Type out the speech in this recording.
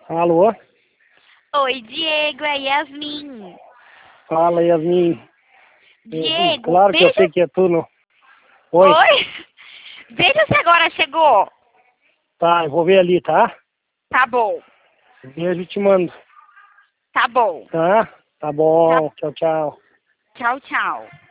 Alô? Oi, Diego, é Yasmin. Fala, Yasmin. Diego, Claro que eu veja... sei que é tu, não? Oi? Oi? Veja se agora chegou. Tá, eu vou ver ali, tá? Tá bom, Beijo e te mando. tá bom. Tá? Tá Tá... bom. Tchau, tchau. Tchau, tchau.